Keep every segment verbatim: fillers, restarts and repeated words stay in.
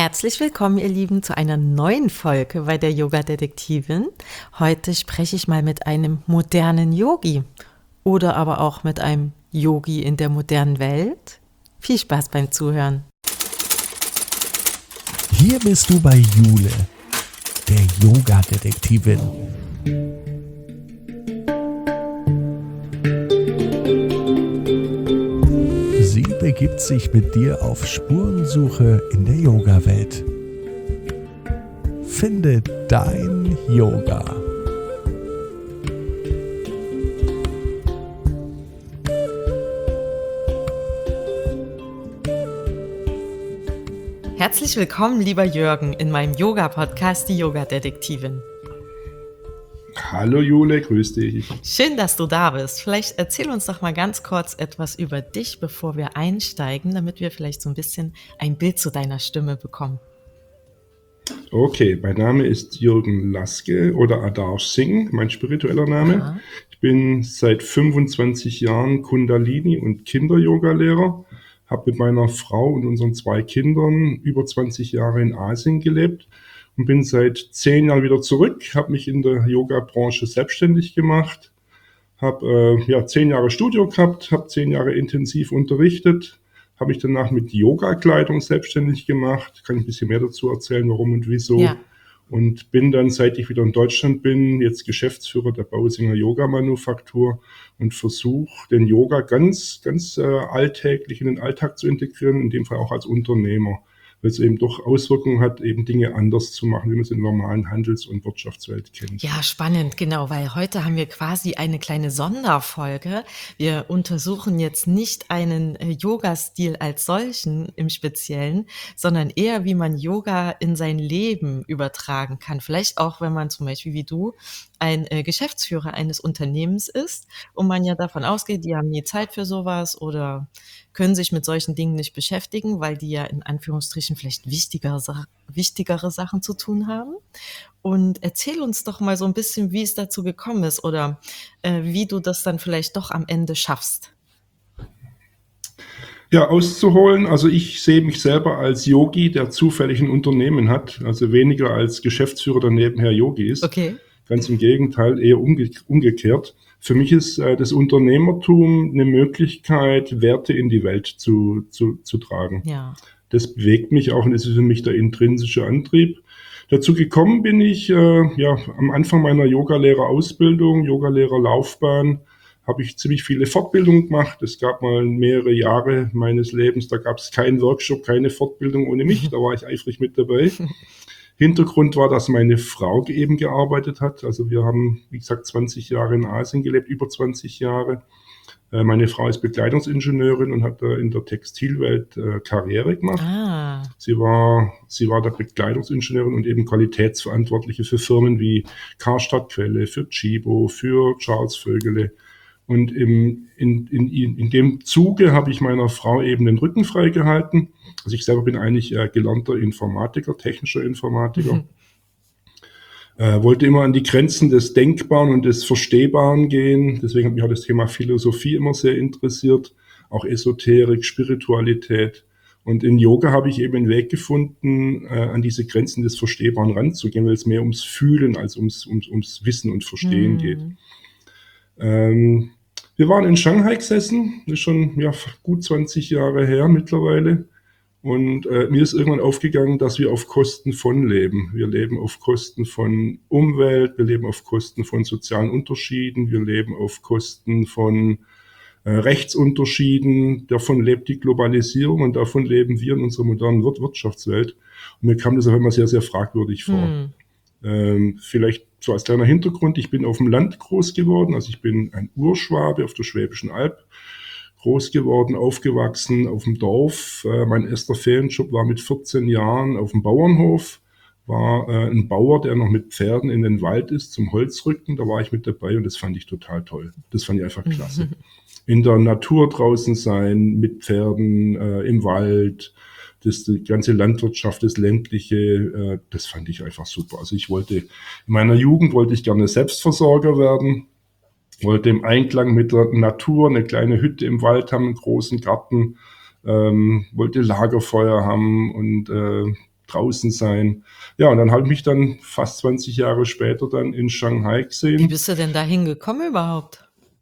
Herzlich willkommen, ihr Lieben, zu einer neuen Folge bei der Yoga-Detektivin. Heute spreche ich mal mit einem modernen Yogi oder aber auch mit einem Yogi in der modernen Welt. Viel Spaß beim Zuhören. Hier bist du bei Jule, der Yoga-Detektivin. Sie begibt sich mit dir auf Spurensuche in der Yoga-Welt. Finde dein Yoga. Herzlich willkommen, lieber Jürgen, in meinem Yoga-Podcast, die Yoga-Detektivin. Hallo Jule, grüß dich. Schön, dass du da bist. Vielleicht erzähl uns doch mal ganz kurz etwas über dich, bevor wir einsteigen, damit wir vielleicht so ein bisschen ein Bild zu deiner Stimme bekommen. Okay, mein Name ist Jürgen Laske oder Adarsh Singh, mein spiritueller Name. Aha. Ich bin seit fünfundzwanzig Jahren Kundalini- und Kinder-Yoga-Lehrer, habe mit meiner Frau und unseren zwei Kindern über zwanzig Jahre in Asien gelebt und bin seit zehn Jahren wieder zurück, habe mich in der Yoga-Branche selbstständig gemacht, habe äh, ja, zehn Jahre Studio gehabt, habe zehn Jahre intensiv unterrichtet, habe mich danach mit Yoga-Kleidung selbstständig gemacht, kann ich ein bisschen mehr dazu erzählen, warum und wieso. Ja. Und bin dann, seit ich wieder in Deutschland bin, jetzt Geschäftsführer der Bausinger Yoga-Manufaktur und versuche, den Yoga ganz, ganz äh, alltäglich in den Alltag zu integrieren, in dem Fall auch als Unternehmer, weil es eben doch Auswirkungen hat, eben Dinge anders zu machen, wie man es in der normalen Handels- und Wirtschaftswelt kennt. Ja, spannend, genau, weil heute haben wir quasi eine kleine Sonderfolge. Wir untersuchen jetzt nicht einen äh, Yoga-Stil als solchen im Speziellen, sondern eher, wie man Yoga in sein Leben übertragen kann. Vielleicht auch, wenn man zum Beispiel wie du ein äh, Geschäftsführer eines Unternehmens ist und man ja davon ausgeht, die haben nie Zeit für sowas oder können sich mit solchen Dingen nicht beschäftigen, weil die ja in Anführungsstrichen vielleicht wichtigere, Sa- wichtigere Sachen zu tun haben. Und erzähl uns doch mal so ein bisschen, wie es dazu gekommen ist oder äh, wie du das dann vielleicht doch am Ende schaffst. Ja, auszuholen, also ich sehe mich selber als Yogi, der zufällig ein Unternehmen hat, also weniger als Geschäftsführer, der nebenher Yogi ist. Okay. Ganz im Gegenteil, eher umge umgekehrt. Für mich ist äh, das Unternehmertum eine Möglichkeit, Werte in die Welt zu, zu, zu tragen. Ja. Das bewegt mich auch und das ist für mich der intrinsische Antrieb. Dazu gekommen bin ich äh, ja am Anfang meiner Yogalehrerausbildung, Yogalehrerlaufbahn, habe ich ziemlich viele Fortbildungen gemacht. Es gab mal mehrere Jahre meines Lebens, da gab es keinen Workshop, keine Fortbildung ohne mich, da war ich eifrig mit dabei. Hintergrund war, dass meine Frau eben gearbeitet hat. Also wir haben, wie gesagt, zwanzig Jahre in Asien gelebt, über zwanzig Jahre. Äh, Meine Frau ist Bekleidungsingenieurin und hat da in der Textilwelt äh, Karriere gemacht. Ah, Sie war, sie war da Bekleidungsingenieurin und eben Qualitätsverantwortliche für Firmen wie Karstadt Quelle, für Chibo, für Charles Vögele. Und im, in, in, in dem Zuge habe ich meiner Frau eben den Rücken freigehalten. Also ich selber bin eigentlich äh, gelernter Informatiker, technischer Informatiker. Äh, wollte immer an die Grenzen des Denkbaren und des Verstehbaren gehen. Deswegen hat mich auch das Thema Philosophie immer sehr interessiert. Auch Esoterik, Spiritualität. Und in Yoga habe ich eben einen Weg gefunden, äh, an diese Grenzen des Verstehbaren ranzugehen, weil es mehr ums Fühlen als ums, ums, ums Wissen und Verstehen geht. Ähm, wir waren in Shanghai gesessen, das ist schon ja, gut zwanzig Jahre her mittlerweile. Und äh, mir ist irgendwann aufgegangen, dass wir auf Kosten von leben. Wir leben auf Kosten von Umwelt, wir leben auf Kosten von sozialen Unterschieden, wir leben auf Kosten von äh, Rechtsunterschieden. Davon lebt die Globalisierung und davon leben wir in unserer modernen Wir- Wirtschaftswelt. Und mir kam das auf einmal sehr, sehr fragwürdig vor. hm. Ähm, vielleicht so als kleiner Hintergrund, ich bin auf dem Land groß geworden, also ich bin ein Urschwabe auf der Schwäbischen Alb, groß geworden, aufgewachsen auf dem Dorf. Äh, mein erster Ferienjob war mit vierzehn Jahren auf dem Bauernhof, war äh, ein Bauer, der noch mit Pferden in den Wald ist zum Holzrücken, da war ich mit dabei und das fand ich total toll. Das fand ich einfach klasse. In der Natur draußen sein, mit Pferden, äh, im Wald, das, die ganze Landwirtschaft, das ländliche, äh, das fand ich einfach super. Also ich wollte, in meiner Jugend wollte ich gerne Selbstversorger werden, wollte im Einklang mit der Natur eine kleine Hütte im Wald haben, einen großen Garten, ähm, wollte Lagerfeuer haben und äh, draußen sein. Ja, und dann habe ich mich dann fast zwanzig Jahre später dann in Shanghai gesehen. Wie bist du denn da hingekommen überhaupt?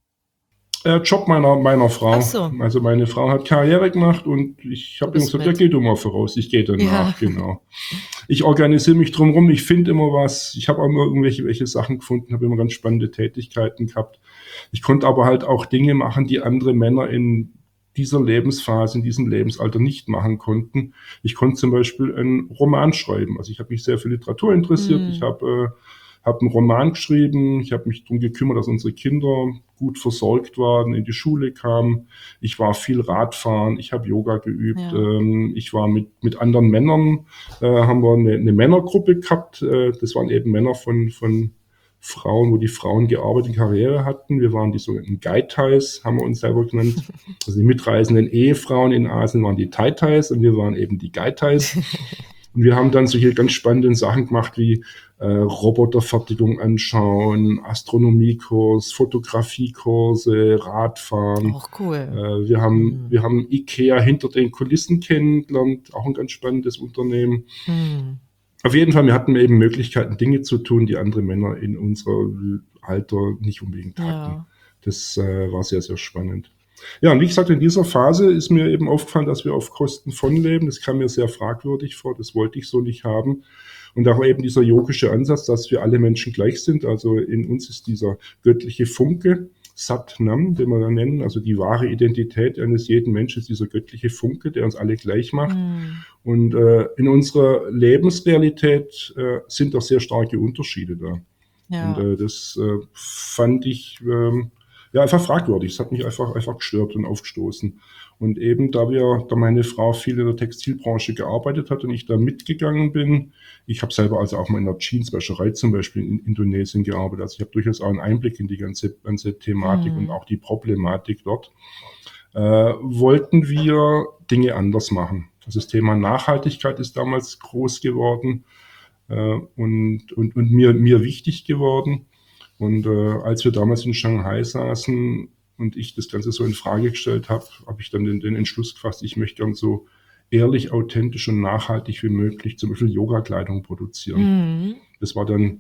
Äh, Job meiner, meiner Ach Frau. so. Also meine Frau hat Karriere gemacht und ich Du habe immer bist gesagt, ja, mit. geh du mal voraus, ich gehe Ja. danach, genau. Ich organisiere mich drumherum, ich finde immer was, ich habe auch immer irgendwelche welche Sachen gefunden, habe immer ganz spannende Tätigkeiten gehabt. Ich konnte aber halt auch Dinge machen, die andere Männer in dieser Lebensphase, in diesem Lebensalter nicht machen konnten. Ich konnte zum Beispiel einen Roman schreiben. Also ich habe mich sehr für Literatur interessiert. Hm. Ich habe äh, habe einen Roman geschrieben. Ich habe mich darum gekümmert, dass unsere Kinder gut versorgt waren, in die Schule kamen. Ich war viel Radfahren. Ich habe Yoga geübt. Ja. Ähm, ich war mit mit anderen Männern, äh, haben wir eine, eine Männergruppe gehabt. Äh, das waren eben Männer von von Frauen, wo die Frauen gearbeitet, Karriere hatten. Wir waren die sogenannten Gaitais, haben wir uns selber genannt. Also die mitreisenden Ehefrauen in Asien waren die Taitais und wir waren eben die Gaitais. Und wir haben dann solche ganz spannenden Sachen gemacht wie äh, Roboterfertigung anschauen, Astronomiekurs, Fotografiekurse, Radfahren. Auch cool. Äh, wir haben, Hm. wir haben Ikea hinter den Kulissen kennengelernt, auch ein ganz spannendes Unternehmen. Hm. Auf jeden Fall, wir hatten eben Möglichkeiten, Dinge zu tun, die andere Männer in unserem Alter nicht unbedingt hatten. Ja. Das äh, war sehr, sehr spannend. Ja, und wie gesagt, in dieser Phase ist mir eben aufgefallen, dass wir auf Kosten von leben. Das kam mir sehr fragwürdig vor, das wollte ich so nicht haben. Und auch eben dieser yogische Ansatz, dass wir alle Menschen gleich sind. Also in uns ist dieser göttliche Funke, Sat Nam, den wir da nennen, also die wahre Identität eines jeden Menschen ist dieser göttliche Funke, der uns alle gleich macht. Hm. Und äh, in unserer Lebensrealität äh, sind da sehr starke Unterschiede da. Ja. Und äh, das äh, fand ich ähm, ja einfach fragwürdig. Es hat mich einfach, einfach gestört und aufgestoßen. Und eben, da wir, da meine Frau viel in der Textilbranche gearbeitet hat und ich da mitgegangen bin, ich habe selber also auch mal in der Jeanswäscherei zum Beispiel in Indonesien gearbeitet. Also ich habe durchaus auch einen Einblick in die ganze, ganze Thematik Hm. und auch die Problematik dort. Äh, wollten wir Dinge anders machen. Also das Thema Nachhaltigkeit ist damals groß geworden äh, und, und, und mir, mir wichtig geworden. Und äh, als wir damals in Shanghai saßen und ich das Ganze so in Frage gestellt habe, habe ich dann den, den Entschluss gefasst, ich möchte gern so ehrlich, authentisch und nachhaltig wie möglich zum Beispiel Yoga-Kleidung produzieren. Hm. Das war dann,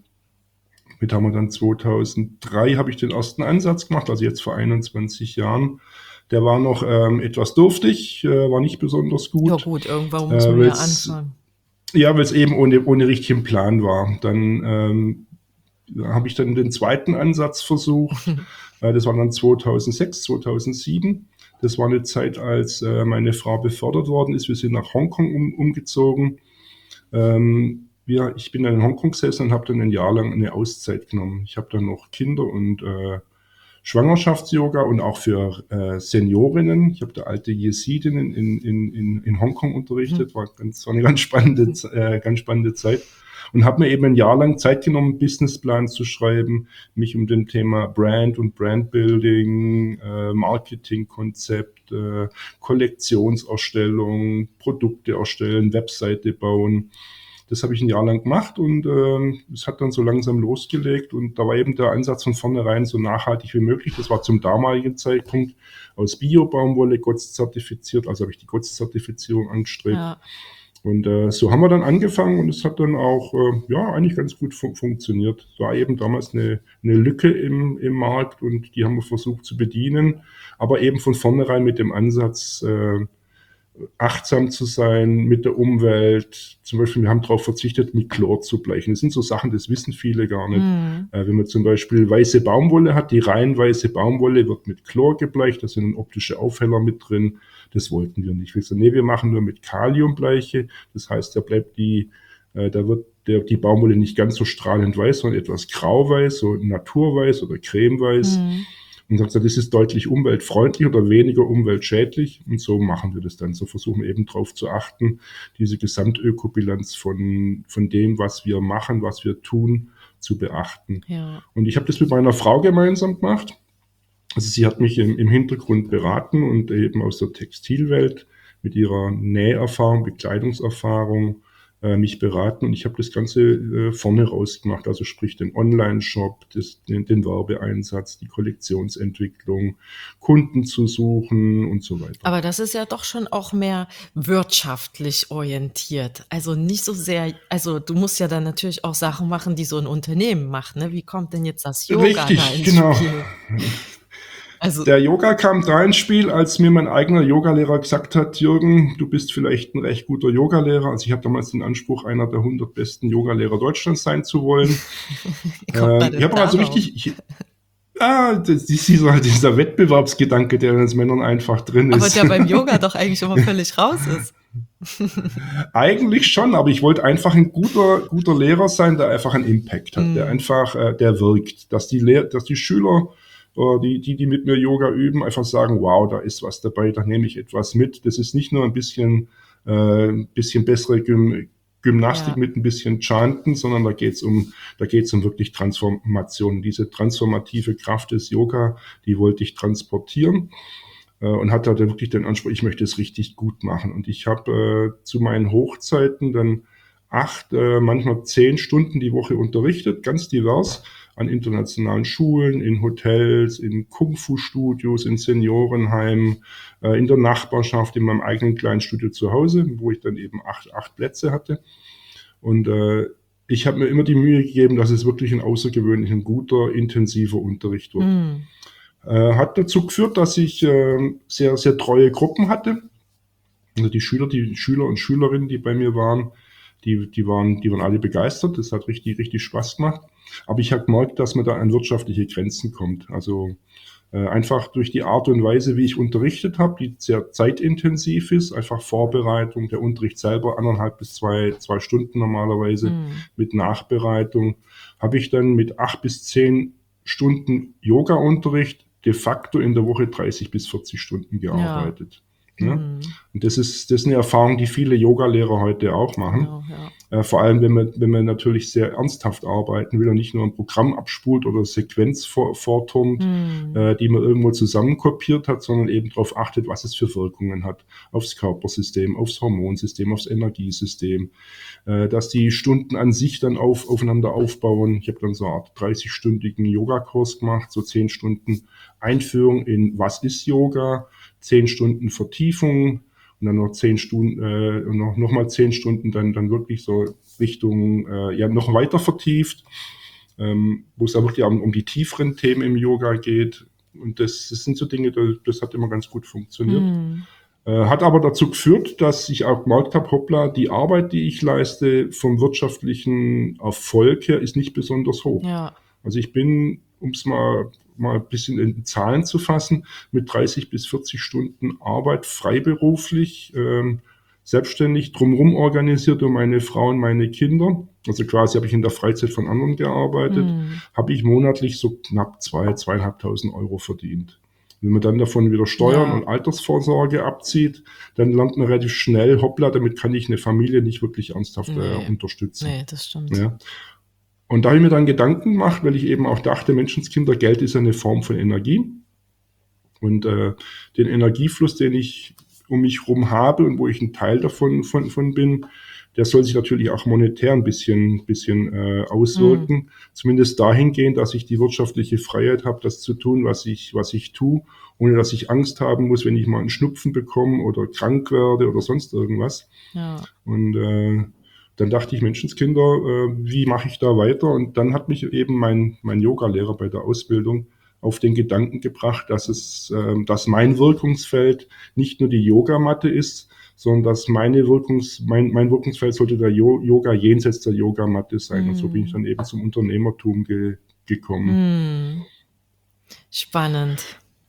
mit haben wir dann zweitausenddrei habe ich den ersten Ansatz gemacht, also jetzt vor einundzwanzig Jahren. Der war noch ähm, etwas dürftig, äh, war nicht besonders gut. Ja gut, irgendwann muss Äh, man ja weil's- anfangen. Ja, weil es eben ohne, ohne richtigen Plan war. Dann ähm, habe ich dann den zweiten Ansatz versucht. Äh, das war dann zweitausendsechs, zweitausendsieben. Das war eine Zeit, als äh, meine Frau befördert worden ist. Wir sind nach Hongkong um, umgezogen. Ähm, wir, ich bin dann in Hongkong gesessen und habe dann ein Jahr lang eine Auszeit genommen. Ich habe dann noch Kinder und äh, Schwangerschafts-Yoga und auch für äh, Seniorinnen. Ich habe da alte Jesidinnen in, in, in, in Hongkong unterrichtet. War, ganz, war eine ganz spannende, äh, ganz spannende Zeit. Und habe mir eben ein Jahr lang Zeit genommen, einen Businessplan zu schreiben, mich um dem Thema Brand und Brandbuilding, äh, Marketingkonzept, äh, Kollektionserstellung, Produkte erstellen, Webseite bauen. Das habe ich ein Jahr lang gemacht und äh, es hat dann so langsam losgelegt und da war eben der Ansatz von vornherein so nachhaltig wie möglich. Das war zum damaligen Zeitpunkt aus Bio-Baumwolle, G O T S-zertifiziert, also habe ich die G O T S-Zertifizierung angestrebt. Ja. Und äh, so haben wir dann angefangen und es hat dann auch äh, ja eigentlich ganz gut fun- funktioniert. Es war eben damals eine, eine Lücke im, im Markt und die haben wir versucht zu bedienen, aber eben von vornherein mit dem Ansatz, äh, achtsam zu sein mit der Umwelt. Zum Beispiel, wir haben darauf verzichtet, mit Chlor zu bleichen. Das sind so Sachen, das wissen viele gar nicht. Hm. Äh, wenn man zum Beispiel weiße Baumwolle hat, die rein weiße Baumwolle wird mit Chlor gebleicht, da sind optische Aufheller mit drin. Das wollten wir nicht. Wir sagen, nee, wir machen nur mit Kaliumbleiche. Das heißt, da bleibt die, äh, da wird der, die Baumwolle nicht ganz so strahlend weiß, sondern etwas grauweiß, so naturweiß oder cremeweiß. Hm. Und sagt, das ist deutlich umweltfreundlich oder weniger umweltschädlich. Und so machen wir das dann. So versuchen wir eben darauf zu achten, diese Gesamtökobilanz von, von dem, was wir machen, was wir tun, zu beachten. Ja. Und ich habe das mit meiner Frau gemeinsam gemacht. Also sie hat mich im, im Hintergrund beraten und eben aus der Textilwelt mit ihrer Näherfahrung, Bekleidungserfahrung äh, mich beraten und ich habe das Ganze äh, vorne raus gemacht, also sprich den Online-Shop, das, den, den Werbeeinsatz, die Kollektionsentwicklung, Kunden zu suchen und so weiter. Aber das ist ja doch schon auch mehr wirtschaftlich orientiert. Also nicht so sehr, also du musst ja dann natürlich auch Sachen machen, die so ein Unternehmen macht, ne? Wie kommt denn jetzt das Yoga da Richtig, ins genau. Spiel? Also, Der Yoga kam da ins Spiel, als mir mein eigener Yogalehrer gesagt hat, Jürgen, du bist vielleicht ein recht guter Yogalehrer. Also ich habe damals den Anspruch, einer der hundert besten Yogalehrer Deutschlands sein zu wollen. wie kommt man Ähm, ich denn habe also darauf? richtig, ich, ah, das ist dieser, dieser Wettbewerbsgedanke, der in uns Männern einfach drin Aber ist. der beim Yoga doch eigentlich immer völlig raus ist. Eigentlich schon, aber ich wollte einfach ein guter, guter Lehrer sein, der einfach einen Impact hat, der Mhm. einfach, äh, der wirkt, dass die Lehr dass die Schüler, äh, die, die, die mit mir Yoga üben, einfach sagen, wow, da ist was dabei, da nehme ich etwas mit. Das ist nicht nur ein bisschen, äh, ein bisschen bessere Gym Gymnastik Ja. mit ein bisschen Chanten, sondern da geht's um, da geht's um wirklich Transformation. Diese transformative Kraft des Yoga, die wollte ich transportieren. Äh, und hatte dann wirklich den Anspruch, ich möchte es richtig gut machen. Und ich habe äh, zu meinen Hochzeiten dann acht, äh, manchmal zehn Stunden die Woche unterrichtet, ganz divers, an internationalen Schulen, in Hotels, in Kung-Fu-Studios, in Seniorenheimen, äh, in der Nachbarschaft, in meinem eigenen kleinen Studio zu Hause, wo ich dann eben acht, acht Plätze hatte. Und äh, ich habe mir immer die Mühe gegeben, dass es wirklich ein außergewöhnlich ein guter, intensiver Unterricht wird. Mhm. Äh, hat dazu geführt, dass ich äh, sehr, sehr treue Gruppen hatte. Also die Schüler, die Schüler und Schülerinnen, die bei mir waren, die, die waren, die waren alle begeistert. Das hat richtig, richtig Spaß gemacht. Aber ich habe gemerkt, dass man da an wirtschaftliche Grenzen kommt. Also äh, einfach durch die Art und Weise, wie ich unterrichtet habe, die sehr zeitintensiv ist, einfach Vorbereitung, der Unterricht selber anderthalb bis zwei, zwei Stunden normalerweise Mhm. mit Nachbereitung, habe ich dann mit acht bis zehn Stunden Yoga-Unterricht de facto in der Woche dreißig bis vierzig Stunden gearbeitet. Ja. Mhm. Und das ist, das ist eine Erfahrung, die viele Yogalehrer heute auch machen. Genau, ja. Äh, vor allem, wenn man, wenn man natürlich sehr ernsthaft arbeiten will und nicht nur ein Programm abspult oder Sequenz vor, vorturnt, Mhm. äh, die man irgendwo zusammenkopiert hat, sondern eben darauf achtet, was es für Wirkungen hat aufs Körpersystem, aufs Hormonsystem, aufs Energiesystem, äh, dass die Stunden an sich dann auf, aufeinander aufbauen. Ich habe dann so eine Art dreißig-stündigen Yogakurs gemacht, so zehn Stunden Einführung in was ist Yoga, zehn Stunden Vertiefung und dann noch zehn Stunden, äh, noch, noch mal zehn Stunden dann, dann wirklich so Richtung, äh, ja, noch weiter vertieft, ähm, wo es da wirklich um, um die tieferen Themen im Yoga geht. Und das, das sind so Dinge, das, das hat immer ganz gut funktioniert. Mhm. Äh, hat aber dazu geführt, dass ich auch gemerkt habe, hoppla, die Arbeit, die ich leiste, vom wirtschaftlichen Erfolg her, ist nicht besonders hoch. Ja. Also ich bin, um es mal, mal ein bisschen in Zahlen zu fassen, mit dreißig bis vierzig Stunden Arbeit freiberuflich, ähm, selbstständig drumherum organisiert um meine Frau und meine Kinder. Also quasi habe ich in der Freizeit von anderen gearbeitet, Mhm. habe ich monatlich so knapp zwei, zweieinhalbtausend Euro verdient. Wenn man dann davon wieder Steuern Ja. und Altersvorsorge abzieht, dann lernt man relativ schnell, hoppla, damit kann ich eine Familie nicht wirklich ernsthaft Nee. äh, unterstützen. Nee, das stimmt. Ja. Und da habe ich mir dann Gedanken gemacht, weil ich eben auch dachte, Menschenskinder, Geld ist eine Form von Energie. Und äh, den Energiefluss, den ich um mich herum habe und wo ich ein Teil davon von, von bin, der soll sich natürlich auch monetär ein bisschen, bisschen äh, auswirken. Mhm. Zumindest dahingehend, dass ich die wirtschaftliche Freiheit habe, das zu tun, was ich, was ich tue, ohne dass ich Angst haben muss, wenn ich mal einen Schnupfen bekomme oder krank werde oder sonst irgendwas. Ja. Und äh, dann dachte ich, Menschenskinder, äh, wie mache ich da weiter? Und dann hat mich eben mein, mein Yoga-Lehrer bei der Ausbildung auf den Gedanken gebracht, dass es, äh, dass mein Wirkungsfeld nicht nur die Yogamatte ist, sondern dass meine Wirkungs, mein, mein Wirkungsfeld sollte der Yo- Yoga jenseits der Yogamatte sein. Mhm. Und so bin ich dann eben zum Unternehmertum ge, gekommen. Mhm. Spannend.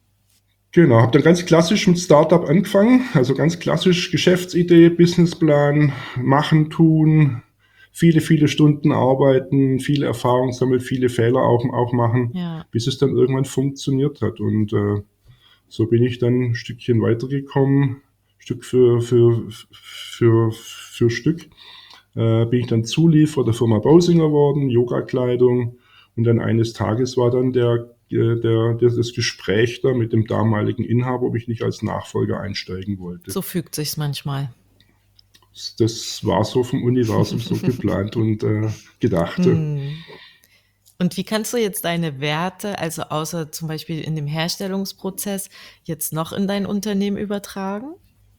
Genau, habe dann ganz klassisch mit Startup angefangen, also ganz klassisch Geschäftsidee, Businessplan, machen, tun, viele, viele Stunden arbeiten, viele Erfahrungen sammeln, viele Fehler auch, auch machen, Ja. bis es dann irgendwann funktioniert hat. Und äh, so bin ich dann ein Stückchen weitergekommen, Stück für, für, für, für Stück. Äh, bin ich dann Zulieferer der Firma Bausinger geworden, Yoga-Kleidung. Und dann eines Tages war dann der, der, der, das Gespräch da mit dem damaligen Inhaber, ob ich nicht als Nachfolger einsteigen wollte. So fügt sich's manchmal. das war so vom Universum so geplant und äh, gedacht. Hm. Und wie kannst du jetzt deine Werte, also außer zum Beispiel in dem Herstellungsprozess, jetzt noch in dein Unternehmen übertragen?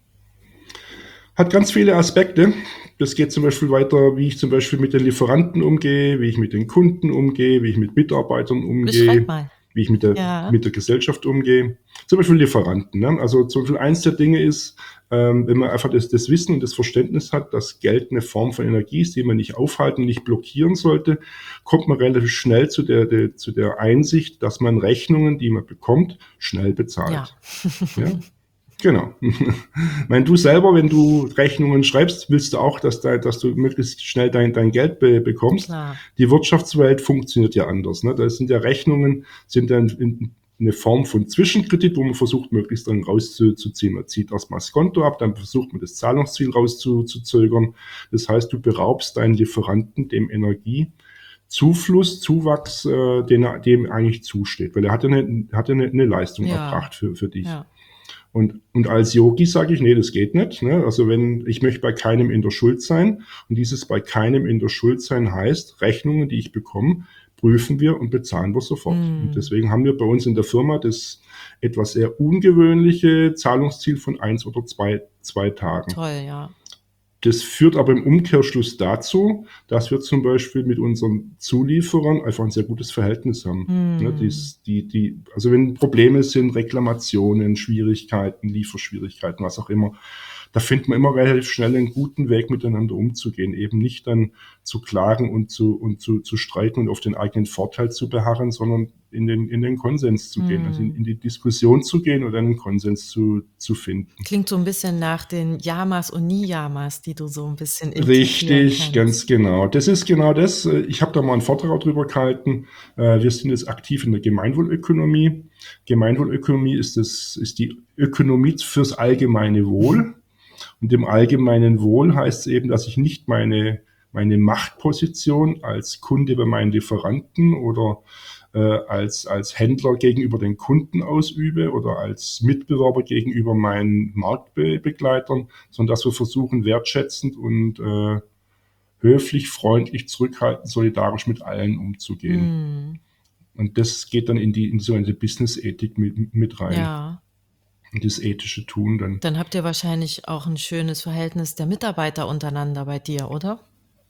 Hat ganz viele Aspekte. Das geht zum Beispiel weiter, wie ich zum Beispiel mit den Lieferanten umgehe, wie ich mit den Kunden umgehe, wie ich mit Mitarbeitern Beschreib umgehe, mal. wie ich mit der, Ja. mit der Gesellschaft umgehe. Zum Beispiel Lieferanten. Ne? Also zum Beispiel eins der Dinge ist, ähm, wenn man einfach das, das Wissen und das Verständnis hat, dass Geld eine Form von Energie ist, die man nicht aufhalten, nicht blockieren sollte, kommt man relativ schnell zu der, der, zu der Einsicht, dass man Rechnungen, die man bekommt, schnell bezahlt. Ja. Ja? Genau. Ich meine, du selber, wenn du Rechnungen schreibst, willst du auch, dass, da, dass du möglichst schnell dein, dein Geld be, bekommst. Klar. Die Wirtschaftswelt funktioniert ja anders. Ne? Da sind ja Rechnungen, sind dann in, eine Form von Zwischenkredit, wo man versucht, möglichst dann rauszuziehen. Man zieht erstmal das Konto ab, dann versucht man das Zahlungsziel rauszuzögern. Das heißt, du beraubst deinen Lieferanten dem Energiezufluss, Zuwachs, äh, den er, dem eigentlich zusteht. Weil er hat ja eine, hat ja eine, eine Leistung Ja. erbracht für, für dich. Ja. Und, und als Yogi sage ich, nee, das geht nicht. Ne? Also wenn, ich möchte bei keinem in der Schuld sein. Und dieses bei keinem in der Schuld sein heißt, Rechnungen, die ich bekomme, prüfen wir und bezahlen wir sofort. Mm. Und deswegen haben wir bei uns in der Firma das etwas sehr ungewöhnliche Zahlungsziel von eins oder zwei, zwei Tagen. Toll, ja. Das führt aber im Umkehrschluss dazu, dass wir zum Beispiel mit unseren Zulieferern einfach ein sehr gutes Verhältnis haben. Mm. Ne, dies, die, die, also wenn Probleme sind, Reklamationen, Schwierigkeiten, Lieferschwierigkeiten, was auch immer, da findet man immer relativ schnell einen guten Weg, miteinander umzugehen. Eben nicht dann zu klagen und zu, und zu, zu streiten und auf den eigenen Vorteil zu beharren, sondern in den, in den Konsens zu gehen, Mm. also in, in die Diskussion zu gehen und einen Konsens zu, zu finden. Klingt so ein bisschen nach den Yamas und Niyamas, die du so ein bisschen integrieren Richtig, kannst. ganz genau. Das ist genau das. Ich habe da mal einen Vortrag drüber gehalten. Wir sind jetzt aktiv in der Gemeinwohlökonomie. Gemeinwohlökonomie ist, das, ist die Ökonomie fürs allgemeine Wohl. Und im allgemeinen Wohl heißt es eben, dass ich nicht meine, meine Machtposition als Kunde bei meinen Lieferanten oder äh, als, als Händler gegenüber den Kunden ausübe oder als Mitbewerber gegenüber meinen Marktbegleitern, sondern dass wir versuchen, wertschätzend und äh, höflich, freundlich, zurückhaltend, solidarisch mit allen umzugehen. Mm. Und das geht dann in die, in so eine Business-Ethik mit, mit rein. Ja. Und das ethische Tun dann. Dann habt ihr wahrscheinlich auch ein schönes Verhältnis der Mitarbeiter untereinander bei dir, oder?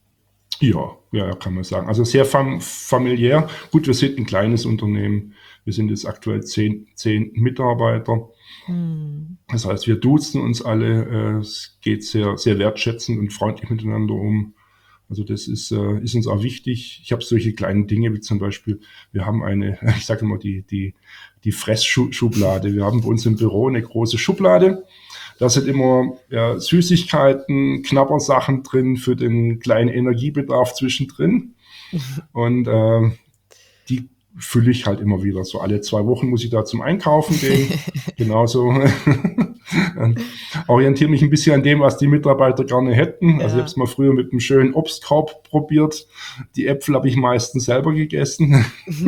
Ja, ja, kann man sagen. Also sehr fam familiär. Gut, wir sind ein kleines Unternehmen. Wir sind jetzt aktuell zehn, zehn Mitarbeiter. Hm. Das heißt, wir duzen uns alle. Es geht sehr, sehr wertschätzend und freundlich miteinander um. Also das ist, äh, ist uns auch wichtig. Ich habe solche kleinen Dinge wie zum Beispiel, wir haben eine, ich sage immer die, die, die Fressschublade. Wir haben bei uns im Büro eine große Schublade. Da sind immer ja, Süßigkeiten, Knabbersachen drin für den kleinen Energiebedarf zwischendrin. Und äh, die fülle ich halt immer wieder. So alle zwei Wochen muss ich da zum Einkaufen gehen. Genauso orientiere mich ein bisschen an dem, was die Mitarbeiter gerne hätten. Also Ja. ich habe es mal früher mit einem schönen Obstkorb probiert. Die Äpfel habe ich meistens selber gegessen.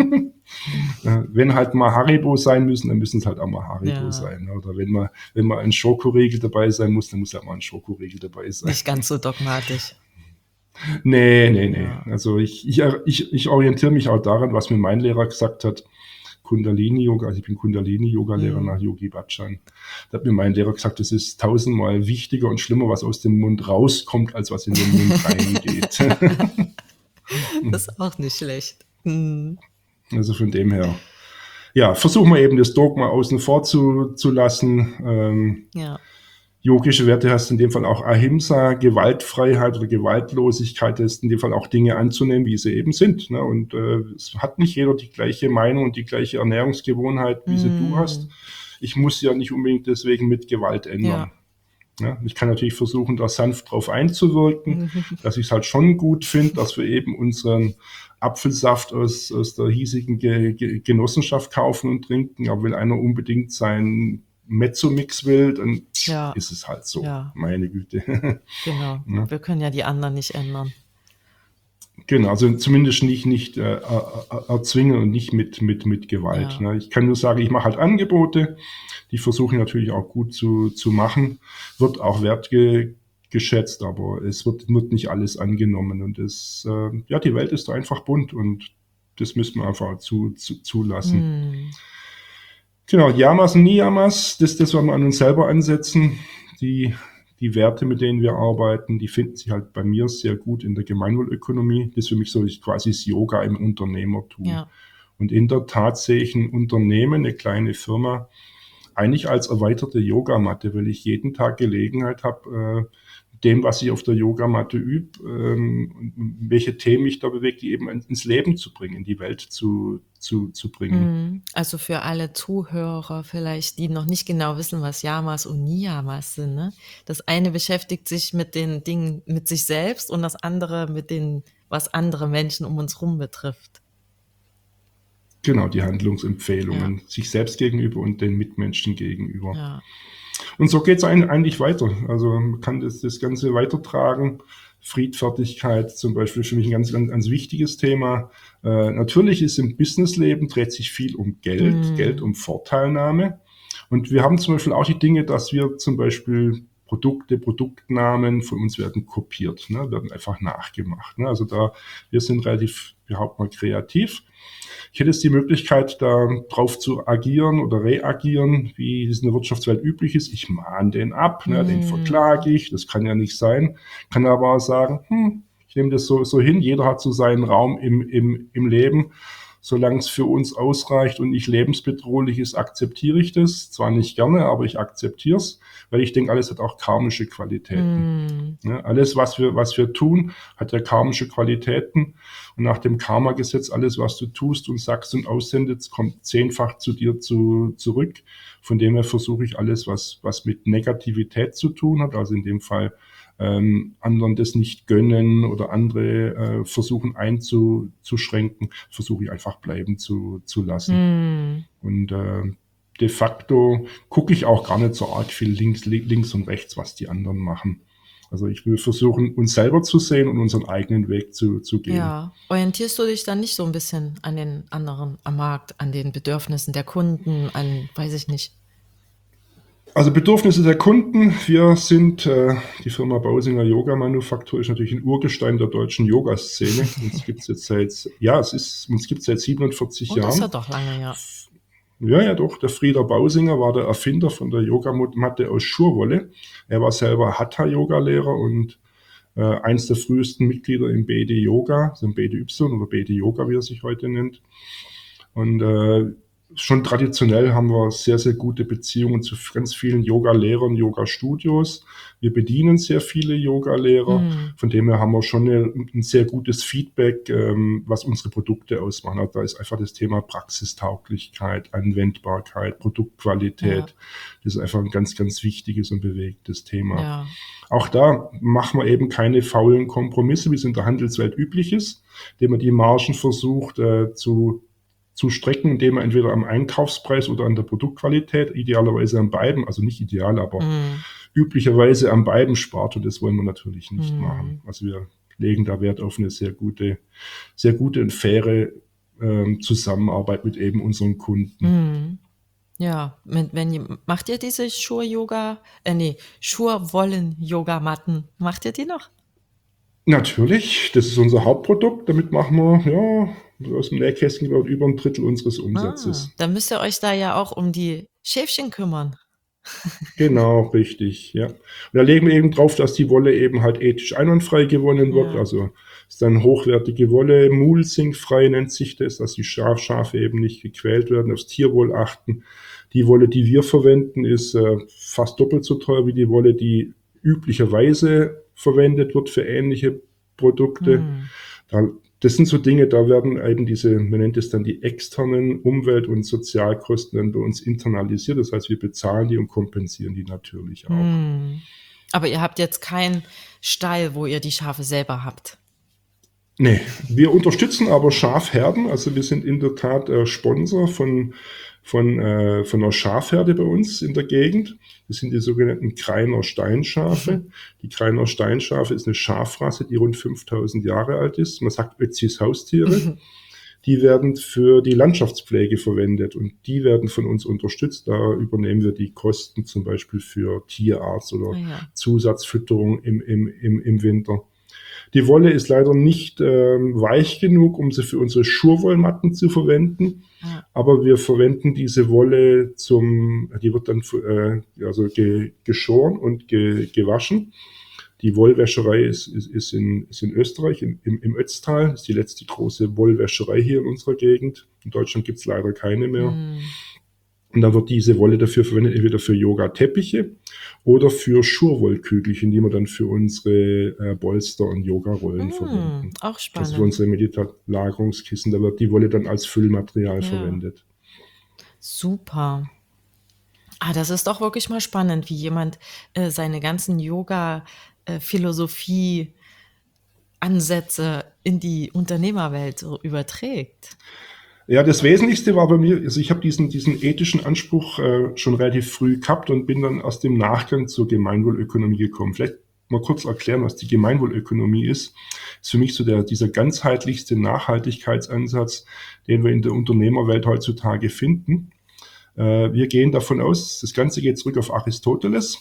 Äh, Wenn halt mal Haribo sein müssen, dann müssen es halt auch mal Haribo Ja. sein. Oder wenn mal, wenn mal ein Schokoriegel dabei sein muss, dann muss halt mal ein Schokoriegel dabei sein. Nicht ganz so dogmatisch. Nee, nee, nee. Ja. Also ich, ich, ich, ich orientiere mich auch daran, was mir mein Lehrer gesagt hat. Kundalini-Yoga, also ich bin Kundalini-Yoga-Lehrer Mhm. nach Yogi Bhajan. Da hat mir mein Lehrer gesagt, es ist tausendmal wichtiger und schlimmer, was aus dem Mund rauskommt, als was in den Mund reingeht. Das ist auch nicht schlecht. Hm. Also von dem her, ja, versuchen wir eben das Dogma außen vor zu, zu lassen. Ähm, Ja. Yogische Werte heißt in dem Fall auch Ahimsa, Gewaltfreiheit oder Gewaltlosigkeit, das ist in dem Fall auch Dinge anzunehmen, wie sie eben sind. Ne? Und äh, es hat nicht jeder die gleiche Meinung und die gleiche Ernährungsgewohnheit, wie sie Mm. du hast. Ich muss ja nicht unbedingt deswegen mit Gewalt ändern. Ja, ich kann natürlich versuchen, da sanft drauf einzuwirken, dass ich es halt schon gut finde, dass wir eben unseren Apfelsaft aus, aus der hiesigen Ge Ge Genossenschaft kaufen und trinken. Aber wenn einer unbedingt seinen Mezzo-Mix will, dann Ja. ist es halt so. Ja. Meine Güte. Genau. Ja. Wir können ja die anderen nicht ändern. Genau, also zumindest nicht, nicht äh, äh, erzwingen und nicht mit, mit, mit Gewalt. Ja. Ne? Ich kann nur sagen, ich mache halt Angebote, die versuche ich natürlich auch gut zu, zu machen. Wird auch wertge geschätzt, aber es wird, wird nicht alles angenommen. Und es, äh, ja, die Welt ist da einfach bunt und das müssen wir einfach zu, zu, zulassen. Hm. Genau, Yamas und Niyamas, das, das werden wir an uns selber ansetzen. Die, die Werte, mit denen wir arbeiten, die finden sich halt bei mir sehr gut in der Gemeinwohlökonomie. Das ist für mich so quasi das Yoga im Unternehmertum. Ja. Und in der Tat sehe ich ein Unternehmen, eine kleine Firma, eigentlich als erweiterte Yogamatte, weil ich jeden Tag Gelegenheit habe, äh, dem, was ich auf der Yogamatte übe, ähm, welche Themen mich da bewegt, die eben ins Leben zu bringen, in die Welt zu, zu, zu bringen. Also für alle Zuhörer vielleicht, die noch nicht genau wissen, was Yamas und Niyamas sind. Ne? Das eine beschäftigt sich mit den Dingen mit sich selbst und das andere mit den, was andere Menschen um uns rum betrifft. Genau, die Handlungsempfehlungen, Ja. sich selbst gegenüber und den Mitmenschen gegenüber. Ja. Und so geht es eigentlich weiter. Also man kann das, das Ganze weitertragen. Friedfertigkeit zum Beispiel für mich ein ganz, ganz, ganz wichtiges Thema. Äh, natürlich ist im Businessleben dreht sich viel um Geld, Mm. Geld um Vorteilnahme. Und wir haben zum Beispiel auch die Dinge, dass wir zum Beispiel Produkte, Produktnamen von uns werden kopiert, ne, werden einfach nachgemacht. Ne. Also da, wir sind relativ, behaupten mal, kreativ. Ich hätte jetzt die Möglichkeit, da drauf zu agieren oder reagieren, wie es in der Wirtschaftswelt üblich ist. Ich mahne den ab, ne, Mm. den verklage ich, das kann ja nicht sein. Kann aber auch sagen, hm, ich nehme das so, so hin, jeder hat so seinen Raum im, im, im Leben. Solange es für uns ausreicht und nicht lebensbedrohlich ist, akzeptiere ich das. Zwar nicht gerne, aber ich akzeptiere es, weil ich denke, alles hat auch karmische Qualitäten. Mm. Ja, alles, was wir, was wir tun, hat ja karmische Qualitäten. Und nach dem Karma-Gesetz, alles, was du tust und sagst und aussendest, kommt zehnfach zu dir zu, zurück. Von dem her versuche ich alles, was, was mit Negativität zu tun hat, also in dem Fall ähm, anderen das nicht gönnen oder andere äh, versuchen einzuschränken, versuche ich einfach bleiben zu, zu lassen. Mm. Und äh, de facto gucke ich auch gar nicht so arg viel links, links und rechts, was die anderen machen. Also ich will versuchen, uns selber zu sehen und unseren eigenen Weg zu, zu gehen. Ja. Orientierst du dich dann nicht so ein bisschen an den anderen am Markt, an den Bedürfnissen der Kunden, an, weiß ich nicht? Also Bedürfnisse der Kunden. Wir sind, äh, die Firma Bausinger Yoga Manufaktur ist natürlich ein Urgestein der deutschen Yoga-Szene. Uns gibt's jetzt seit, ja, es ist, uns gibt's seit siebenundvierzig Und das ist ja Jahren. doch lange, ja. Ja, ja, doch. Der Frieder Bausinger war der Erfinder von der Yogamatte aus Schurwolle. Er war selber Hatha-Yoga-Lehrer und äh, eins der frühesten Mitglieder im B D Yoga, also im B D Y oder B D Yoga, wie er sich heute nennt. Und äh, schon traditionell haben wir sehr, sehr gute Beziehungen zu ganz vielen Yoga-Lehrern, Yoga-Studios. Wir bedienen sehr viele Yoga-Lehrer. Mm. Von dem her haben wir schon eine, ein sehr gutes Feedback, ähm, was unsere Produkte ausmachen. Also da ist einfach das Thema Praxistauglichkeit, Anwendbarkeit, Produktqualität. Ja. Das ist einfach ein ganz, ganz wichtiges und bewegtes Thema. Ja. Auch da machen wir eben keine faulen Kompromisse, wie es in der Handelswelt üblich ist, indem man die Margen versucht äh, zu zu strecken, indem man entweder am Einkaufspreis oder an der Produktqualität, idealerweise an beiden, also nicht ideal, aber Mm. üblicherweise an beiden spart, und das wollen wir natürlich nicht Mm. machen. Also wir legen da Wert auf eine sehr gute, sehr gute und faire ähm, Zusammenarbeit mit eben unseren Kunden. Mm. Ja, mit, wenn ihr, macht ihr diese Schur-Yoga, äh, nee, Schurwollen-Yoga-Matten, macht ihr die noch? Natürlich, das ist unser Hauptprodukt, damit machen wir, ja, aus dem Nähkästchen über über ein Drittel unseres Ah, Umsatzes. dann müsst ihr euch da ja auch um die Schäfchen kümmern. Genau, richtig, ja. Und da legen wir eben drauf, dass die Wolle eben halt ethisch einwandfrei gewonnen wird. Ja. Also ist dann hochwertige Wolle, mulesingfrei nennt sich das, dass die Schaf, Schafe eben nicht gequält werden, aufs Tierwohl achten. Die Wolle, die wir verwenden, ist äh, fast doppelt so teuer wie die Wolle, die üblicherweise verwendet wird für ähnliche Produkte. Mm. Da, das sind so Dinge, da werden eben diese, man nennt es dann die externen Umwelt- und Sozialkosten dann bei uns internalisiert. Das heißt, wir bezahlen die und kompensieren die natürlich auch. Mm. Aber ihr habt jetzt keinen Stall, wo ihr die Schafe selber habt. Nee, wir unterstützen aber Schafherden. Also wir sind in der Tat äh, Sponsor von, von, äh, von einer Schafherde bei uns in der Gegend. Das sind die sogenannten Krainer Steinschafe. Die Krainer Steinschafe ist eine Schafrasse, die rund fünftausend Jahre alt ist. Man sagt Ötzis Haustiere. die werden für die Landschaftspflege verwendet und die werden von uns unterstützt. Da übernehmen wir die Kosten zum Beispiel für Tierarzt oder Ah ja. Zusatzfütterung im, im, im, im Winter. Die Wolle ist leider nicht ähm, weich genug, um sie für unsere Schurwollmatten zu verwenden. Ja. Aber wir verwenden diese Wolle zum, die wird dann äh, also ge, geschoren und ge, gewaschen. Die Wollwäscherei ist, ist, ist, in, ist in Österreich, im, im Ötztal. Das ist die letzte große Wollwäscherei hier in unserer Gegend. In Deutschland gibt es leider keine mehr. Mm. Und dann wird diese Wolle dafür verwendet, entweder für Yoga-Teppiche oder für Schurwollkügelchen, die wir dann für unsere äh, Polster und Yogarollen Mm, verwenden. auch Also für spannend. unsere Meditationslagerungskissen, da wird die Wolle dann als Füllmaterial Ja. verwendet. Super. Ah, das ist doch wirklich mal spannend, wie jemand äh, seine ganzen Yoga-Philosophie-Ansätze in die Unternehmerwelt so überträgt. Ja, das Wesentlichste war bei mir, also ich habe diesen, diesen ethischen Anspruch äh, schon relativ früh gehabt und bin dann aus dem Nachgang zur Gemeinwohlökonomie gekommen. Vielleicht mal kurz erklären, was die Gemeinwohlökonomie ist. Das ist für mich so der, dieser ganzheitlichste Nachhaltigkeitsansatz, den wir in der Unternehmerwelt heutzutage finden. Äh, wir gehen davon aus, das Ganze geht zurück auf Aristoteles.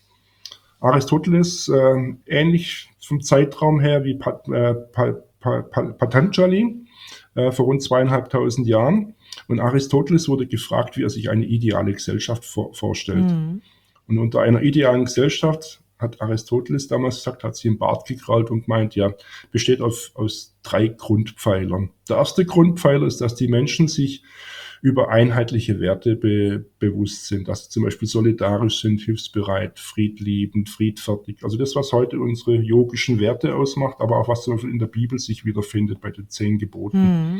Aristoteles, äh, ähnlich vom Zeitraum her wie Pat, äh, Pat, Pat, Pat, Patanjali, vor rund zweieinhalbtausend Jahren. Und Aristoteles wurde gefragt, wie er sich eine ideale Gesellschaft vor, vorstellt. Mhm. Und unter einer idealen Gesellschaft, hat Aristoteles damals gesagt, hat sich im Bart gekrallt und meint, ja, besteht auf, aus drei Grundpfeilern. Der erste Grundpfeiler ist, dass die Menschen sich über einheitliche Werte be, bewusst sind, dass sie zum Beispiel solidarisch sind, hilfsbereit, friedliebend, friedfertig. Also das, was heute unsere yogischen Werte ausmacht, aber auch was zum Beispiel in der Bibel sich wiederfindet bei den zehn Geboten. Mhm.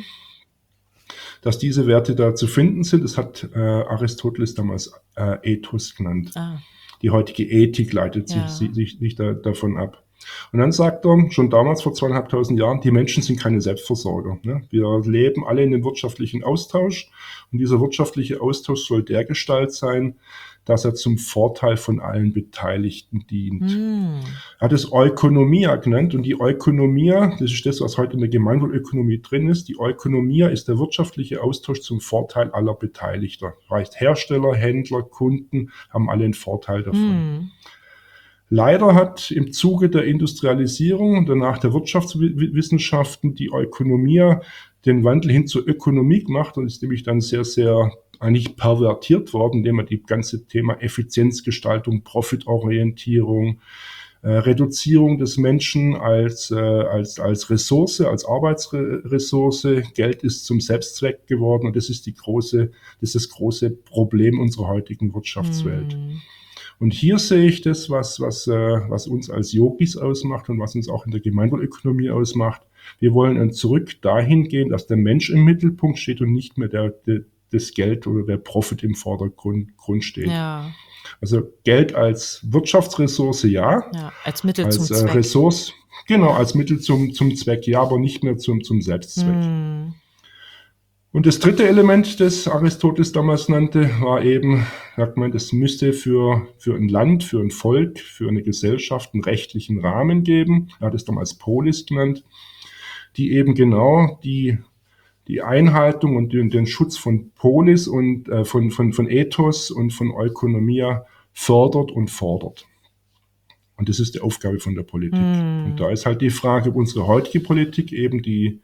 Dass diese Werte da zu finden sind, das hat äh, Aristoteles damals äh, Ethos genannt. Ah. Die heutige Ethik leitet Ja. sich, sich nicht da, davon ab. Und dann sagt er, schon damals vor zweieinhalbtausend Jahren, die Menschen sind keine Selbstversorger. Ne? Wir leben alle in dem wirtschaftlichen Austausch und dieser wirtschaftliche Austausch soll dergestalt sein, dass er zum Vorteil von allen Beteiligten dient. Mhm. Er hat es Oikonomia genannt und die Oikonomia, das ist das, was heute in der Gemeinwohlökonomie drin ist, die Oikonomia ist der wirtschaftliche Austausch zum Vorteil aller Beteiligter. Heißt, Hersteller, Händler, Kunden haben alle einen Vorteil davon. Mhm. Leider hat im Zuge der Industrialisierung und danach der Wirtschaftswissenschaften die Oikonomia den Wandel hin zur Ökonomie gemacht und ist nämlich dann sehr, sehr eigentlich pervertiert worden, indem man die ganze Thema Effizienzgestaltung, Profitorientierung, äh, Reduzierung des Menschen als, äh, als, als Ressource, als Arbeitsressource, Geld ist zum Selbstzweck geworden und das ist die große, das ist das große Problem unserer heutigen Wirtschaftswelt. Mhm. Und hier sehe ich das, was, was, äh, was uns als Yogis ausmacht und was uns auch in der Gemeinwohlökonomie ausmacht. Wir wollen dann zurück dahin gehen, dass der Mensch im Mittelpunkt steht und nicht mehr der, der, das Geld oder der Profit im Vordergrund Grund steht. Ja. Also Geld als Wirtschaftsressource, ja. Ja, als Mittel Als zum äh, Zweck. Ressource, genau, als Mittel zum, zum Zweck, ja, aber nicht mehr zum, zum Selbstzweck. Mhm. Und das dritte Element, das Aristoteles damals nannte, war eben, sagt man, es müsste für, für ein Land, für ein Volk, für eine Gesellschaft einen rechtlichen Rahmen geben. Er hat es damals Polis genannt, die eben genau die, die Einhaltung und den, den Schutz von Polis und äh, von, von, von Ethos und von Oikonomia fördert und fordert. Und das ist die Aufgabe von der Politik. Mhm. Und da ist halt die Frage, ob unsere heutige Politik eben die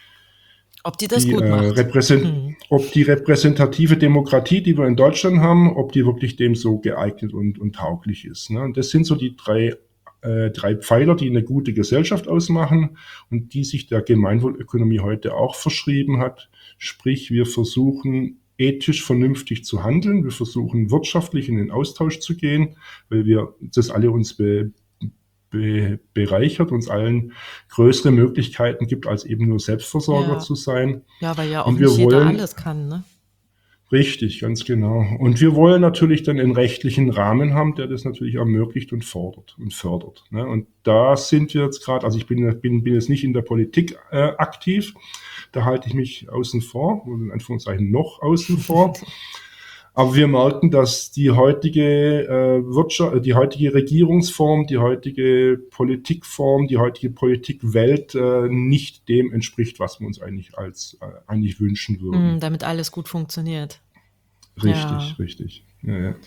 Ob die das die, gut äh, macht. repräsent Mhm. ob die repräsentative Demokratie, die wir in Deutschland haben, ob die wirklich dem so geeignet und, und tauglich ist. Ne? Und das sind so die drei, äh, drei Pfeiler, die eine gute Gesellschaft ausmachen und die sich der Gemeinwohlökonomie heute auch verschrieben hat. Sprich, wir versuchen ethisch vernünftig zu handeln, wir versuchen wirtschaftlich in den Austausch zu gehen, weil wir das alle uns be Be bereichert, uns allen größere Möglichkeiten gibt, als eben nur Selbstversorger Ja. zu sein. Ja, weil ja auch Und wir nicht jeder wollen- alles kann, ne? Richtig, ganz genau. Und wir wollen natürlich dann einen rechtlichen Rahmen haben, der das natürlich ermöglicht und fordert und fördert. Ne? Und da sind wir jetzt gerade, also ich bin, bin, bin jetzt nicht in der Politik äh, aktiv, da halte ich mich außen vor, oder in Anführungszeichen noch außen vor. Aber wir merken, dass die heutige äh, Wirtschaft, die heutige Regierungsform, die heutige Politikform, die heutige Politikwelt äh, nicht dem entspricht, was wir uns eigentlich als äh, eigentlich wünschen würden. Mm, damit alles gut funktioniert. Richtig, Ja. richtig. Ja, ja.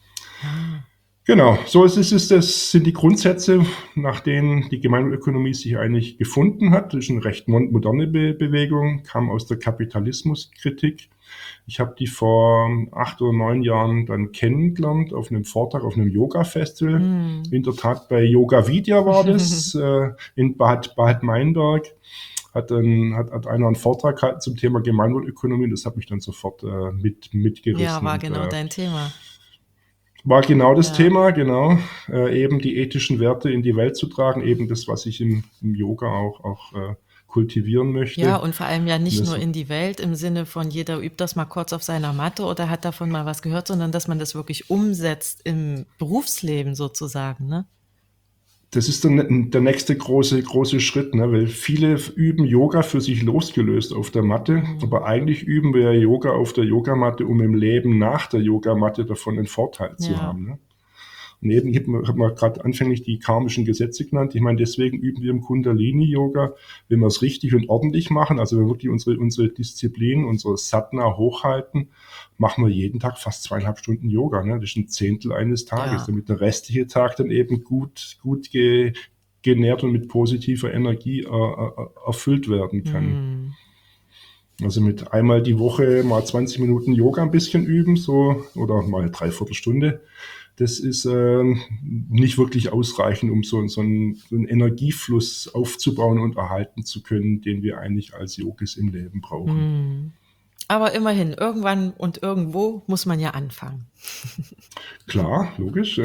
Genau, so ist es, ist das sind die Grundsätze, nach denen die Gemeinwohlökonomie sich eigentlich gefunden hat. Das ist eine recht moderne Be- Bewegung, kam aus der Kapitalismuskritik. Ich habe die vor acht oder neun Jahren dann kennengelernt auf einem Vortrag, auf einem Yoga-Festival. Mm. In der Tat bei Yoga Vidya war das, äh, in Bad, Bad Meinberg. Hat, dann, hat, hat einer einen Vortrag gehalten zum Thema Gemeinwohlökonomie. Das hat mich dann sofort äh, mit, mitgerissen. Ja, war Und, genau äh, dein Thema. War genau das Ja. Thema, genau. Äh, eben die ethischen Werte in die Welt zu tragen, eben das, was ich im, im Yoga auch, auch äh, kultivieren möchte. Ja, und vor allem ja nicht Das- nur in die Welt im Sinne von jeder übt das mal kurz auf seiner Matte oder hat davon mal was gehört, sondern dass man das wirklich umsetzt im Berufsleben sozusagen, ne? Das ist der, der nächste große, große Schritt, ne? Weil viele üben Yoga für sich losgelöst auf der Matte, Mhm. aber eigentlich üben wir ja Yoga auf der Yogamatte, um im Leben nach der Yogamatte davon einen Vorteil zu Ja. haben. Ne? Und eben hat man, hat man gerade anfänglich die karmischen Gesetze genannt. Ich meine, deswegen üben wir im Kundalini-Yoga, wenn wir es richtig und ordentlich machen, also wenn wir wirklich unsere, unsere Disziplin, unsere Sadhana hochhalten, machen wir jeden Tag fast zweieinhalb Stunden Yoga. Ne? Das ist ein Zehntel eines Tages, Ja. damit der restliche Tag dann eben gut, gut ge, genährt und mit positiver Energie äh, äh, erfüllt werden kann. Mm. Also mit einmal die Woche mal zwanzig Minuten Yoga ein bisschen üben, so, oder mal eine Dreiviertelstunde. Das ist äh, nicht wirklich ausreichend, um so, so, einen, so einen Energiefluss aufzubauen und erhalten zu können, den wir eigentlich als Yogis im Leben brauchen. Mm. Aber immerhin, irgendwann und irgendwo muss man ja anfangen. Klar, logisch.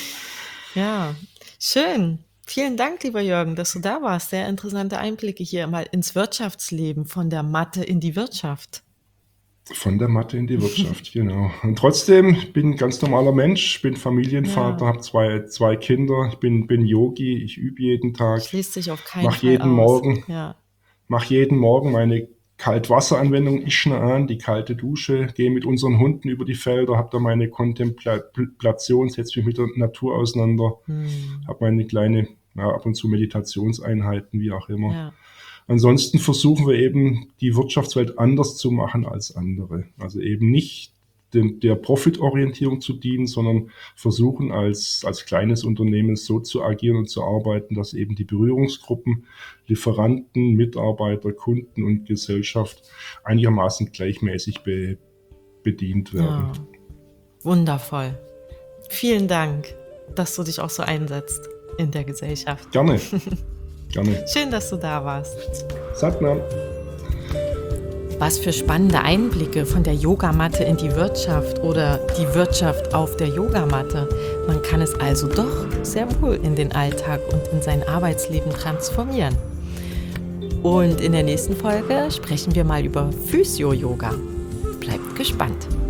Ja, schön. Vielen Dank, lieber Jürgen, dass du da warst. Sehr interessante Einblicke hier mal ins Wirtschaftsleben, von der Mathe in die Wirtschaft. Von der Mathe in die Wirtschaft, genau. Und trotzdem, ich bin ein ganz normaler Mensch, bin Familienvater, Ja. habe zwei, zwei Kinder, ich bin, bin Yogi, ich übe jeden Tag, Schließt sich auf keinen mach Fall jeden aus. Morgen, Ja. mache jeden Morgen meine Kaltwasseranwendung Ishna an, die kalte Dusche, gehe mit unseren Hunden über die Felder, habe da meine Kontemplation, setze mich mit der Natur auseinander, Hm. habe meine kleine, ja, ab und zu Meditationseinheiten, wie auch immer. Ja. Ansonsten versuchen wir eben, die Wirtschaftswelt anders zu machen als andere. Also eben nicht dem, der Profitorientierung zu dienen, sondern versuchen als, als kleines Unternehmen so zu agieren und zu arbeiten, dass eben die Berührungsgruppen, Lieferanten, Mitarbeiter, Kunden und Gesellschaft einigermaßen gleichmäßig be, bedient werden. Ja. Wundervoll. Vielen Dank, dass du dich auch so einsetzt in der Gesellschaft. Gerne, gerne. Schön, dass du da warst. Satnam. Was für spannende Einblicke von der Yogamatte in die Wirtschaft oder die Wirtschaft auf der Yogamatte. Man kann es also doch sehr wohl in den Alltag und in sein Arbeitsleben transformieren. Und in der nächsten Folge sprechen wir mal über Physio-Yoga. Bleibt gespannt.